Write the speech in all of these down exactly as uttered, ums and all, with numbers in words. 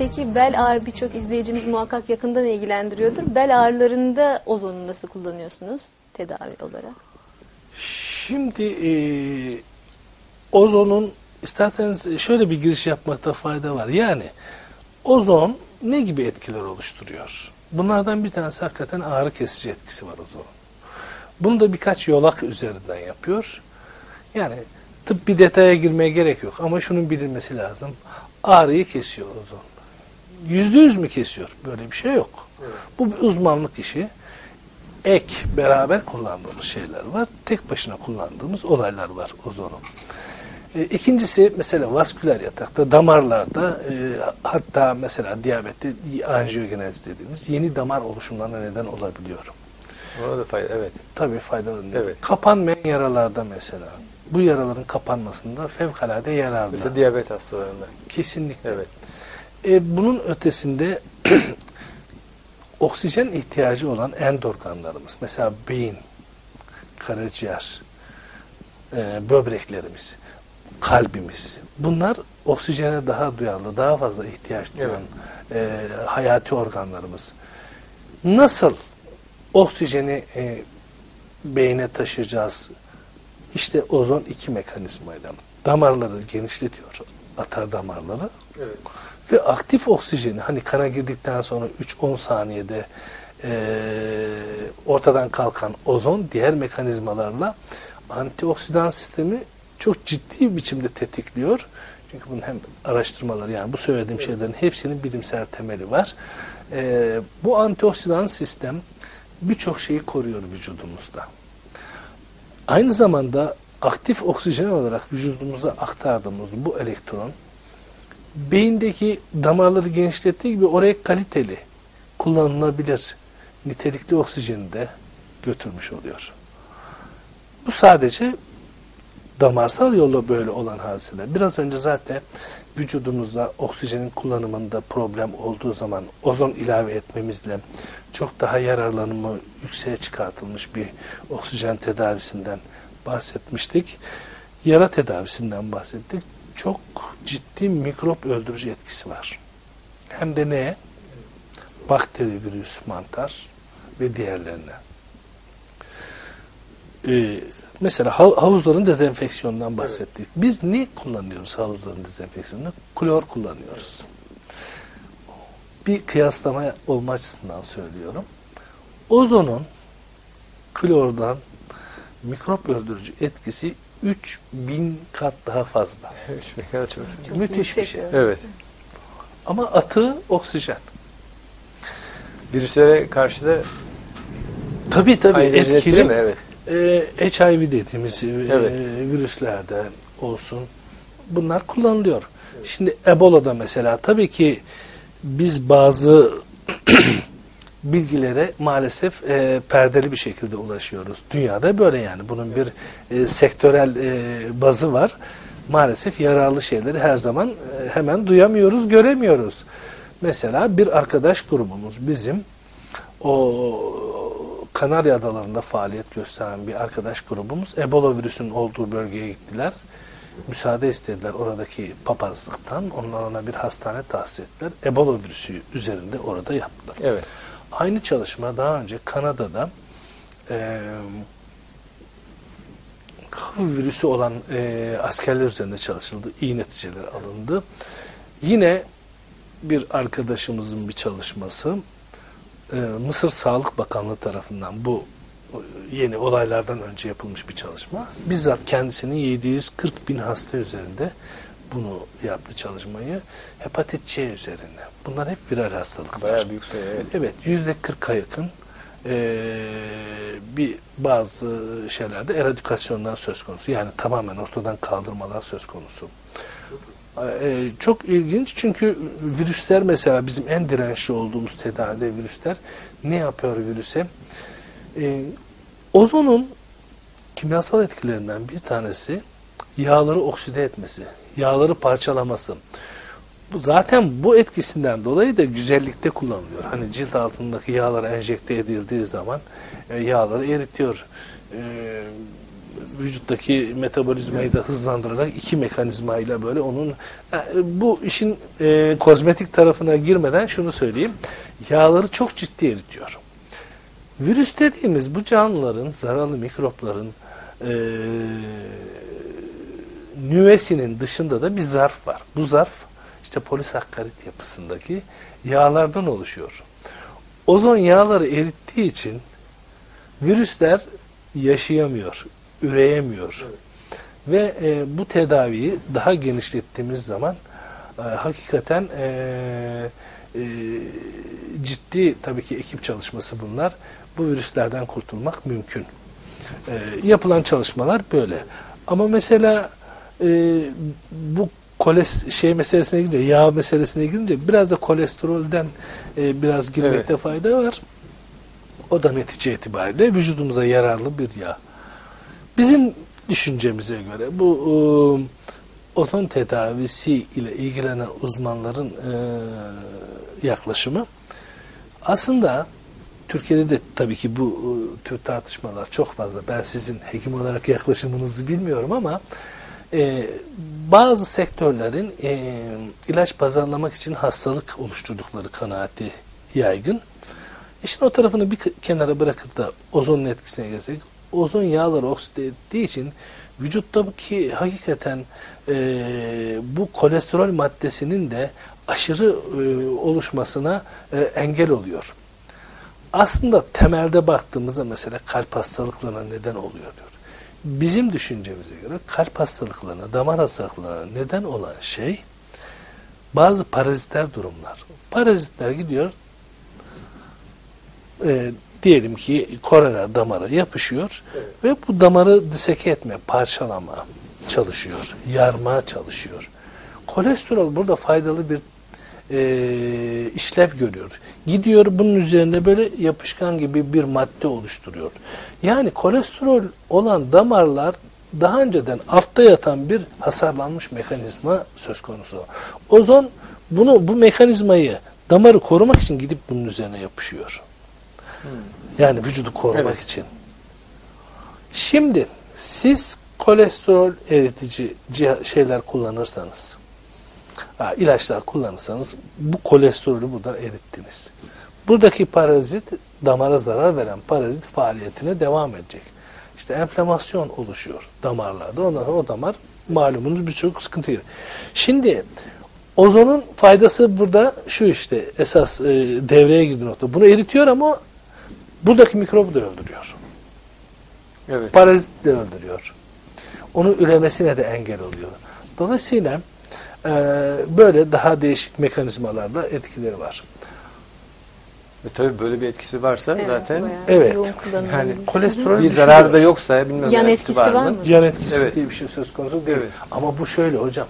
Peki bel ağrı birçok izleyicimiz muhakkak yakından ilgilendiriyordur. Bel ağrılarında ozonu nasıl kullanıyorsunuz tedavi olarak? Şimdi e, ozonun isterseniz şöyle bir giriş yapmakta fayda var. Yani ozon ne gibi etkiler oluşturuyor? Bunlardan bir tanesi hakikaten ağrı kesici etkisi var ozonun. Bunu da birkaç yolak üzerinden yapıyor. Yani tıp bir detaya girmeye gerek yok ama şunun bilinmesi lazım. Ağrıyı kesiyor ozon. Yüzde yüz mü kesiyor? Böyle bir şey yok. Evet. Bu bir uzmanlık işi. Ek beraber kullandığımız şeyler var. Tek başına kullandığımız olaylar var ozonun. E, ikincisi mesela vasküler yatakta, damarlarda e, hatta mesela diyabette anjiyogenez dediğimiz yeni damar oluşumlarına neden olabiliyor. Ona da fayda, evet. Tabii faydalı. Evet. Kapanmayan yaralarda mesela. Bu yaraların kapanmasında fevkalade yararlı. Mesela diyabet hastalarında. Kesinlikle. Evet. E, bunun ötesinde oksijen ihtiyacı olan end organlarımız. Mesela beyin, karaciğer, e, böbreklerimiz, kalbimiz. Bunlar oksijene daha duyarlı, daha fazla ihtiyaç duyan evet. e, hayati organlarımız. Nasıl oksijeni e, beyne taşıyacağız? İşte ozon iki mekanizmayla. Damarları genişletiyor, atar damarları. Evet. Ve aktif oksijeni, hani kana girdikten sonra üç on saniyede e, ortadan kalkan ozon diğer mekanizmalarla antioksidan sistemi çok ciddi bir biçimde tetikliyor. Çünkü bunun hem araştırmaları, yani bu söylediğim evet. şeylerin hepsinin bilimsel temeli var. E, bu antioksidan sistem birçok şeyi koruyor vücudumuzda. Aynı zamanda aktif oksijen olarak vücudumuza aktardığımız bu elektron beyindeki damarları genişlettiği gibi oraya kaliteli, kullanılabilir, nitelikli oksijeni de götürmüş oluyor. Bu sadece damarsal yolla böyle olan hadiseler. Biraz önce zaten vücudumuzda oksijenin kullanımında problem olduğu zaman ozon ilave etmemizle çok daha yararlanımı yükseğe çıkartılmış bir oksijen tedavisinden bahsetmiştik. Yara tedavisinden bahsettik. Çok ciddi mikrop öldürücü etkisi var. Hem de ne? Bakteri, virüs, mantar ve diğerlerine. Ee, mesela havuzların dezenfeksiyonundan bahsettik. Evet. Biz ne kullanıyoruz havuzların dezenfeksiyonunda? Klor kullanıyoruz. Bir kıyaslama olma açısından söylüyorum. Ozonun klordan mikrop öldürücü etkisi üç bin kat daha fazla. üç bin kat çok. Çok müthiş bir şey. Evet. Ama atığı oksijen. Virüslere karşı da tabii tabii etkili mi? Evet. Ee, H I V dediğimiz evet. e, virüslerde olsun bunlar kullanılıyor. Evet. Şimdi Ebola'da mesela tabii ki biz bazı bilgilere maalesef e, perdeli bir şekilde ulaşıyoruz. Dünyada böyle yani. Bunun bir e, sektörel e, bazı var. Maalesef yararlı şeyleri her zaman e, hemen duyamıyoruz, göremiyoruz. Mesela bir arkadaş grubumuz bizim o Kanarya Adaları'nda faaliyet gösteren bir arkadaş grubumuz Ebola virüsünün olduğu bölgeye gittiler. Müsaade istediler oradaki papazlıktan. Onlar ona bir hastane tahsis ettiler. Ebola virüsü üzerinde orada yaptılar. Evet. Aynı çalışma daha önce Kanada'da e, COVID virüsü olan e, askerler üzerinde çalışıldı. İyi neticeler alındı. Yine bir arkadaşımızın bir çalışması e, Mısır Sağlık Bakanlığı tarafından bu yeni olaylardan önce yapılmış bir çalışma. Bizzat kendisinin yedi yüz kırk bin hasta üzerinde bunu yaptı çalışmayı. Hepatit C üzerinde. Bunlar hep viral hastalıklar. Bayağı büyük sayı. Evet. Evet. Yüzde kırka yakın e, bir bazı şeylerde eradikasyonlar söz konusu. Yani tamamen ortadan kaldırmalar söz konusu. Çok, e, çok ilginç çünkü virüsler mesela bizim en dirençli olduğumuz tedavide virüsler ne yapıyor virüse? E, ozonun kimyasal etkilerinden bir tanesi yağları okside etmesi, yağları parçalaması. Bu zaten bu etkisinden dolayı da güzellikte kullanılıyor. Hani cilt altındaki yağlar enjekte edildiği zaman e, yağları eritiyor. E, vücuttaki metabolizmayı da hızlandırarak iki mekanizmayla böyle onun yani bu işin e, kozmetik tarafına girmeden şunu söyleyeyim. Yağları çok ciddi eritiyor. Virüs dediğimiz bu canlıların, zararlı mikropların e, nüvesinin dışında da bir zarf var. Bu zarf işte polisakkarit yapısındaki yağlardan oluşuyor. Ozon yağları erittiği için virüsler yaşayamıyor, üreyemiyor. Evet. Ve e, bu tedaviyi daha genişlettiğimiz zaman e, hakikaten e, e, ciddi tabii ki ekip çalışması bunlar. Bu virüslerden kurtulmak mümkün. E, yapılan çalışmalar böyle. Ama mesela e, bu koles şey meselesine girince, yağ meselesine girince biraz da kolesterolden e, biraz girmekte evet. fayda var. O da netice itibariyle vücudumuza yararlı bir yağ. Bizim düşüncemize göre bu e, ozon tedavisi ile ilgilenen uzmanların e, yaklaşımı aslında Türkiye'de de tabii ki bu e, tür tartışmalar çok fazla. Ben sizin hekim olarak yaklaşımınızı bilmiyorum ama e, bazı sektörlerin e, ilaç pazarlamak için hastalık oluşturdukları kanaati yaygın. İşin o tarafını bir kenara bırakıp da ozonun etkisine gelsek, ozon yağları okside ettiği için vücuttaki hakikaten e, bu kolesterol maddesinin de aşırı e, oluşmasına e, engel oluyor. Aslında temelde baktığımızda mesela kalp hastalıklarına neden oluyor diyor. Bizim düşüncemize göre kalp hastalıklarına, damar hastalıklarına neden olan şey bazı paraziter durumlar. Parazitler gidiyor, e, diyelim ki koroner damara yapışıyor evet. ve bu damarı diseke etme, parçalama çalışıyor, yarma çalışıyor. Kolesterol burada faydalı bir e, işlev görüyor. Gidiyor bunun üzerine böyle yapışkan gibi bir madde oluşturuyor. Yani kolesterol olan damarlar daha önceden altta yatan bir hasarlanmış mekanizma söz konusu. Ozon bunu bu mekanizmayı damarı korumak için gidip bunun üzerine yapışıyor. Hmm. Yani vücudu korumak evet. için. Şimdi siz kolesterol eritici şeyler kullanırsanız, ha, ilaçlar kullanırsanız bu kolesterolü buradan erittiniz. Buradaki parazit damara zarar veren parazit faaliyetine devam edecek. İşte enflamasyon oluşuyor damarlarda. Ondan sonra o damar malumunuz birçok sıkıntı giriyor. Şimdi ozonun faydası burada şu işte esas e, devreye girdiği nokta. Bunu eritiyor ama buradaki mikrobu da öldürüyor. Evet. Parazit de öldürüyor. Onun üremesine de engel oluyor. Dolayısıyla e, böyle daha değişik mekanizmalarla etkileri var. Ve tabii böyle bir etkisi varsa evet, zaten evet. Yani kolesterol bir zararı da yoksa bilmiyorum yan etkisi var, var mı? Yan etkisi evet. diye bir şey söz konusu değil. Evet. Ama bu şöyle hocam.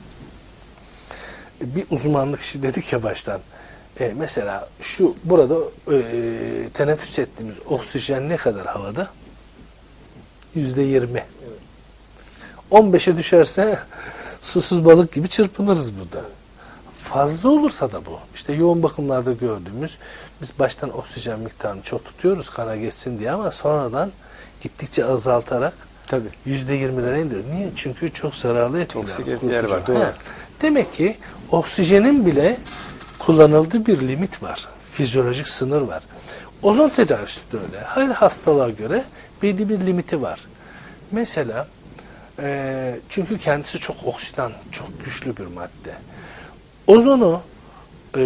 Bir uzmanlık işi dedik ya baştan. E, mesela şu burada e, teneffüs ettiğimiz oksijen ne kadar havada? Yüzde yirmi. Evet. on beşe düşerse susuz balık gibi çırpınırız burada. Evet. Fazla olursa da bu. İşte yoğun bakımlarda gördüğümüz biz baştan oksijen miktarını çok tutuyoruz kana geçsin diye ama sonradan gittikçe azaltarak tabii yüzde yirmilere indiriyor. Niye? Çünkü çok zararlı etkiler. Toksik etkiler var. Doğru. Ha. Demek ki oksijenin bile kullanıldığı bir limit var. Fizyolojik sınır var. Ozon tedavisi de öyle. Her hastalığa göre belli bir limiti var. Mesela e, çünkü kendisi çok oksidan, çok güçlü bir madde. Ozonu e,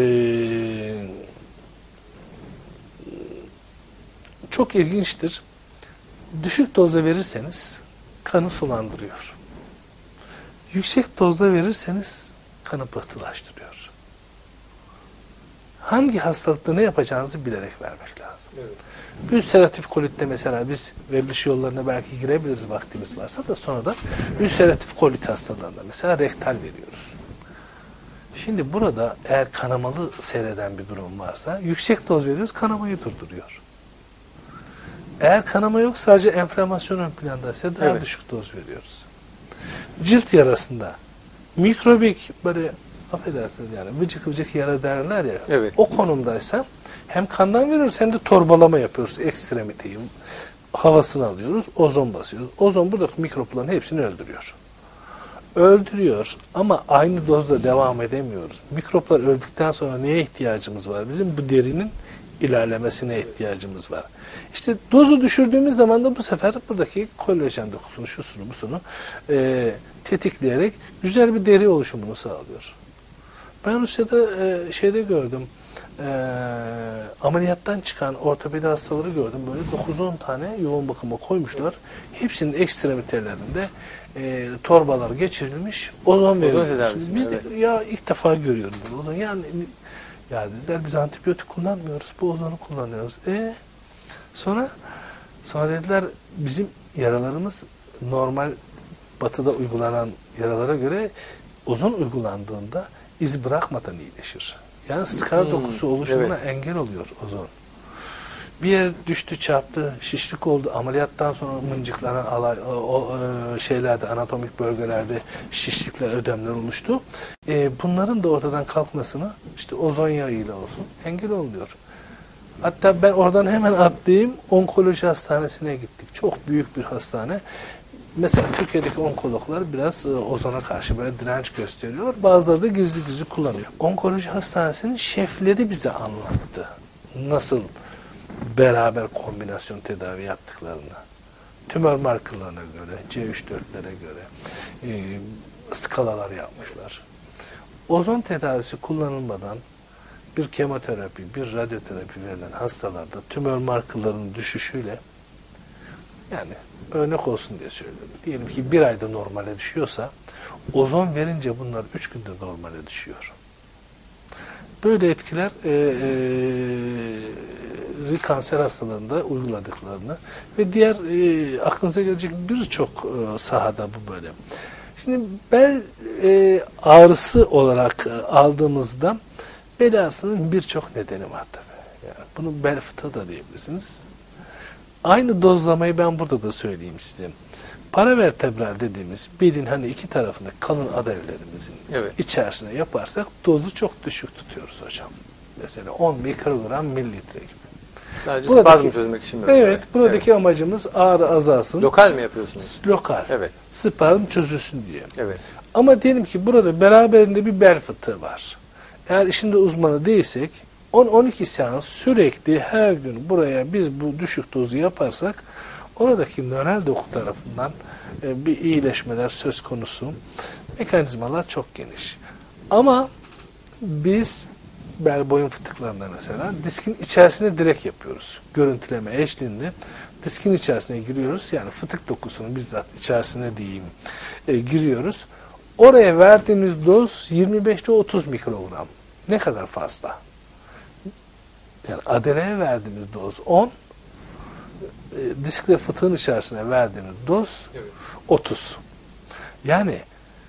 çok ilginçtir. Düşük dozda verirseniz kanı sulandırıyor. Yüksek dozda verirseniz kanı pıhtılaştırıyor. Hangi hastalıkta ne yapacağınızı bilerek vermek lazım. Evet. Ülseratif kolitte mesela biz veriliş yollarına belki girebiliriz vaktimiz varsa da sonradan ülseratif kolit hastalarında mesela rektal veriyoruz. Şimdi burada eğer kanamalı seyreden bir durum varsa yüksek doz veriyoruz, kanamayı durduruyor. Eğer kanama yok sadece enflamasyon ön plandaysa daha evet. düşük doz veriyoruz. Cilt yarasında mikrobik böyle affedersiniz yani vıcık vıcık yara derler ya evet. o konumdaysa hem kandan veriyoruz hem de torbalama yapıyoruz ekstremiteyi. havasını alıyoruz, ozon basıyoruz. Ozon buradaki mikropların hepsini öldürüyor. Öldürüyor ama aynı dozda devam edemiyoruz. Mikroplar öldükten sonra neye ihtiyacımız var? Bizim bu derinin ilerlemesine ihtiyacımız var. İşte dozu düşürdüğümüz zaman da bu sefer buradaki kolajen dokusunu, şusunu, busunu e, tetikleyerek güzel bir deri oluşumunu sağlıyor. Ben Rusya'da e, şeyde gördüm, e, ameliyattan çıkan ortopedi hastaları gördüm. Böyle dokuz on tane yoğun bakıma koymuşlar. Hepsinin ekstremitelerinde e, torbalar geçirilmiş, ozon veriliyor. Biz de evet. ya ilk defa görüyoruz bunu. Ozon yani ya dediler biz antibiyotik kullanmıyoruz, bu ozonu kullanıyoruz. E sonra sonra dediler bizim yaralarımız normal batıda uygulanan yaralara göre ozon uygulandığında iz bırakmadan iyileşir. Yani skar hmm, dokusu oluşumuna evet. engel oluyor ozon. Bir yer düştü, çarptı, şişlik oldu. Ameliyattan sonra mıncıklanan alay, o, o şeylerde, anatomik bölgelerde şişlikler, ödemler oluştu. E, bunların da ortadan kalkmasını işte ozon yağıyla olsun engel oluyor. Hatta ben oradan hemen atlayayım, onkoloji hastanesine gittik. Çok büyük bir hastane. Mesela Türkiye'deki onkologlar biraz e, ozona karşı böyle direnç gösteriyor. Bazıları da gizli gizli kullanıyor. Onkoloji hastanesinin şefleri bize anlattı. Nasıl beraber kombinasyon tedavi yaptıklarını. Tümör markerlarına göre, C üç dörtlere göre e, skalalar yapmışlar. Ozon tedavisi kullanılmadan bir kemoterapi, bir radyoterapi verilen hastalarda tümör markerlarının düşüşüyle, yani örnek olsun diye söylüyorum. Diyelim ki bir ayda normale düşüyorsa, ozon verince bunlar üç günde normale düşüyor. Böyle etkiler e, e, kanser hastalarında uyguladıklarını ve diğer e, aklınıza gelecek birçok e, sahada bu böyle. Şimdi bel e, ağrısı olarak e, aldığımızda bel ağrısının birçok nedeni var tabii. Yani bunu bel fıtığı da diyebilirsiniz. Aynı dozlamayı ben burada da söyleyeyim size. Paravertebral dediğimiz belin hani iki tarafında kalın adevlerimizin evet. içerisine yaparsak dozu çok düşük tutuyoruz hocam. Mesela on mikrogram mililitre gibi. Sadece buradaki, spazm çözmek için mi? Evet, buradaki evet. amacımız ağrı azalsın. Lokal mi yapıyorsunuz? Lokal. Evet. Spazm çözülsün diye. Evet. Ama diyelim ki burada beraberinde bir bel fıtığı var. Eğer işinde uzmanı değilsek on on iki seans sürekli her gün buraya biz bu düşük dozu yaparsak oradaki nöral doku tarafından e, bir iyileşmeler söz konusu. Mekanizmalar çok geniş. Ama biz bel boyun fıtıklarında mesela diskin içerisine direkt yapıyoruz. Görüntüleme eşliğinde diskin içerisine giriyoruz. Yani fıtık dokusunun bizzat içerisine diyeyim e, giriyoruz. Oraya verdiğimiz doz yirmi beşte otuz mikrogram. Ne kadar fazla? Yani adeleye verdiğimiz doz on, e, diskle fıtığın içerisine verdiğimiz doz evet. otuz. Yani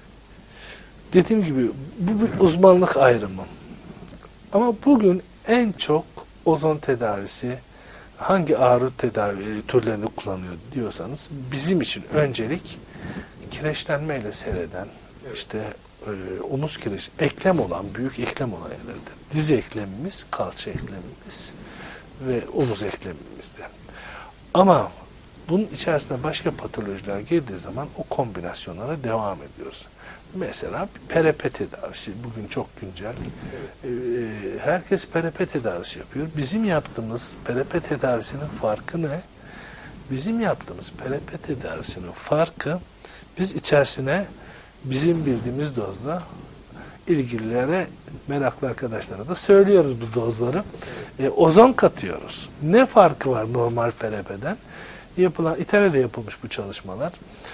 dediğim gibi bu bir uzmanlık ayrımı. Ama bugün en çok ozon tedavisi hangi ağrı tedavi türlerini kullanıyor diyorsanız bizim için öncelik kireçlenmeyle seyreden evet. işte e, omuz kireç, eklem olan, büyük eklem olan yerlerde. Diz eklemimiz, kalça eklemimiz ve omuz eklemimizde. Ama bunun içerisine başka patolojiler girdiği zaman o kombinasyonlara devam ediyoruz. Mesela P R P tedavisi bugün çok güncel. Evet. Ee, herkes P R P tedavisi yapıyor. Bizim yaptığımız P R P tedavisinin farkı ne? Bizim yaptığımız P R P tedavisinin farkı biz içerisine bizim bildiğimiz dozla ilgililere, meraklı arkadaşlara da söylüyoruz bu dozları. Evet. E, ozon katıyoruz. Ne farkı var normal P R P'den? Yapılan, İtalya'da yapılmış bu çalışmalar.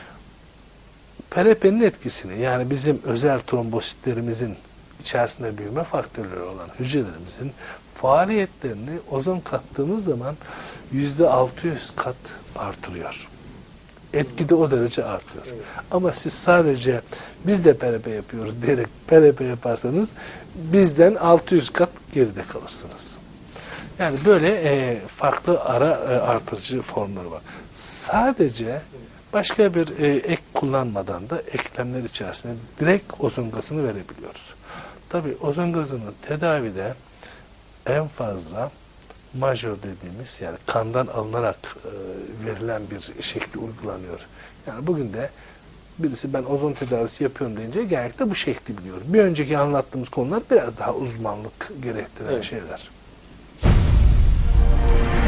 P R P'nin etkisini, yani bizim özel trombositlerimizin içerisinde büyüme faktörleri olan hücrelerimizin faaliyetlerini ozon kattığımız zaman yüzde altı yüz kat artırıyor. Etki de o derece artıyor. Evet. Ama siz sadece biz de P R P yapıyoruz diyerek P R P yaparsanız bizden altı yüz kat geride kalırsınız. Yani böyle e, farklı ara e, artırıcı formları var. Sadece başka bir e, ek kullanmadan da eklemler içerisine direkt ozon gazını verebiliyoruz. Tabii ozon gazının tedavide en fazla majör dediğimiz, yani kandan alınarak e, verilen bir şekli uygulanıyor. Yani bugün de birisi ben ozon tedavisi yapıyorum deyince genellikle bu şekli biliyor. Bir önceki anlattığımız konular biraz daha uzmanlık gerektiren Evet. şeyler.